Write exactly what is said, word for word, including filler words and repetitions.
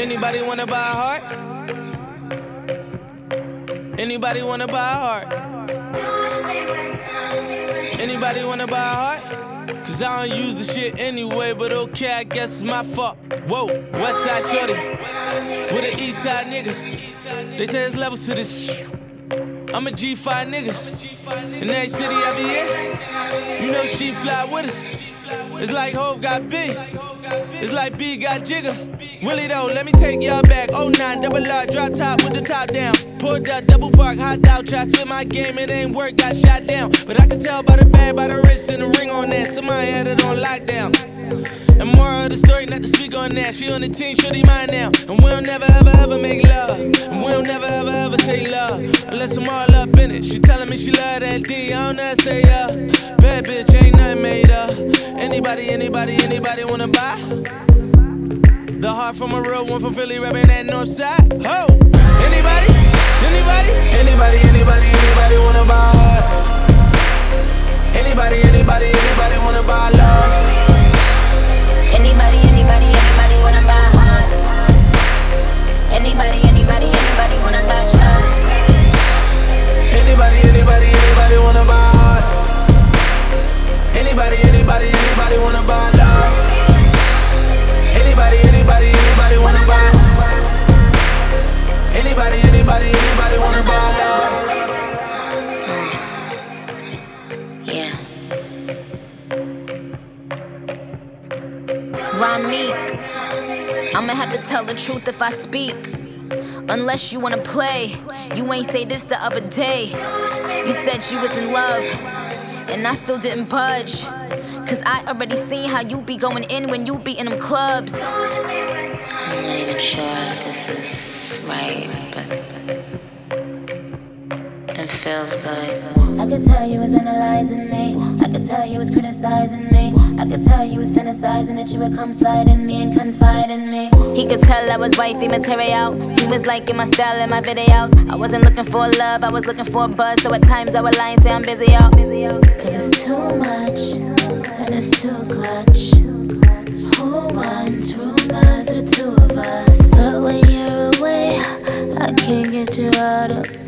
Anybody wanna buy a heart? Anybody wanna buy a heart? Anybody wanna buy a heart? Cause I don't use the shit anyway, but okay, I guess it's my fault. Whoa, West Side Shorty with an East Side nigga. They say there's levels to this shit. I'm a G five nigga. In every city I be in, you know she fly with us. It's like Hov got B, it's like B got Jigga. Really though, let me take y'all back. oh nine, double R, drop top with the top down. Pulled up, double park, hot out, try to split my game, it ain't work, got shot down. But I can tell by the bag, by the wrist and the ring on that, somebody had it on lockdown. And more of the story, not to speak on that. She on the team, shorty mine now. And we don't never ever ever make love. And we don't never ever ever say love unless I'm all up in it. She telling me she love that D, I don't know how to say uh. Bad bitch, ain't nothing made up. Anybody, anybody, anybody wanna buy? The heart from a real one from Philly, rapping that north side. Ho! Anybody? Anybody? Anybody, anybody, anybody wanna buy a heart? Anybody, anybody, anybody wanna buy love? Anybody, anybody, anybody wanna buy a heart? Anybody, anybody, anybody wanna buy trust? Anybody, anybody, anybody wanna buy a heart? Anybody, anybody, anybody wanna buy love? Anybody, anybody, anybody wanna buy? Anybody, anybody, anybody wanna buy love? Yeah. Ramik, I'ma have to tell the truth if I speak. Unless you wanna play, you ain't say this the other day. You said you was in love, and I still didn't budge. Cause I already seen how you be going in when you be in them clubs. I'm not even sure if this is right, but it feels good. I could tell you was analyzing me. I could tell you was criticizing me. I could tell you was fantasizing that you would come slide in me and confide in me. He could tell I was wifey material. He was liking my style and my videos. I wasn't looking for love, I was looking for a buzz. So at times I would lie and say I'm busy, yo. Cause it's too much and it's too clutch. Who wants rumors of the two of us? But when you're away, I can't get you out of